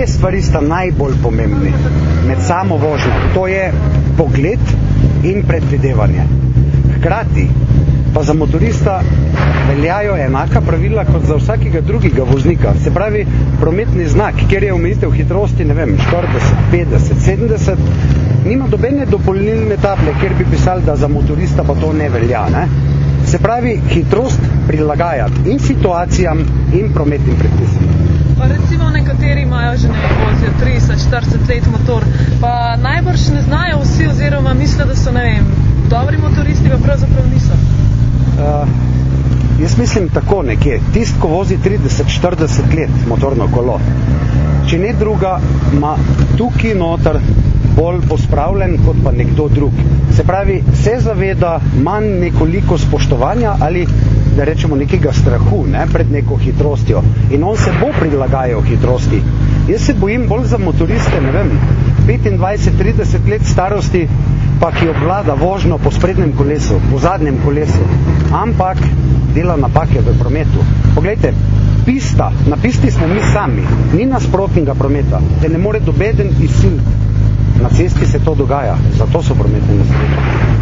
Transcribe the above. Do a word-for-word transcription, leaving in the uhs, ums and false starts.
Dve stvari sta najbolj pomembni med samo vožnjo. To je pogled in predvidevanje. Hkrati pa za motorista veljajo enaka pravila kot za vsakega drugega voznika. Se pravi, prometni znak, kjer je omejitev hitrosti, ne vem, štirideset, petdeset, sedemdeset, nima dobene dopolnilne table, kjer bi pisali, da za motorista pa to ne velja. Ne? Se pravi, hitrost prilagajati in situacijam in prometnim predpisom. Pa recimo nekateri imajo že ne vozijo trideset, štirideset let motor, pa najbrž ne znajo vsi oziroma mislijo, da so, ne vem, dobri motoristi, pa pravzaprav niso. Uh, jaz mislim tako nekje. Tist, ko vozi trideset, štirideset let motorno kolo, če ne druga, ima tukaj noter bolj pospravljen kot pa nekdo drug. Se pravi, se zaveda manj nekoliko spoštovanja ali, da rečemo, nekega strahu, ne, pred neko hitrostjo. In on se bo prilagajal hitrosti. Jaz se bojim bolj za motoriste, ne vem, petindvajset, trideset let starosti, pa ki obvlada vožnjo po sprednjem kolesu, po zadnjem kolesu, ampak dela napake v prometu. Poglejte, pista, na pisti smo mi sami, ni nasprotnega prometa, te ne more dobeden izsiliti. Na cesti se to dogaja, zato so prometne nesreče.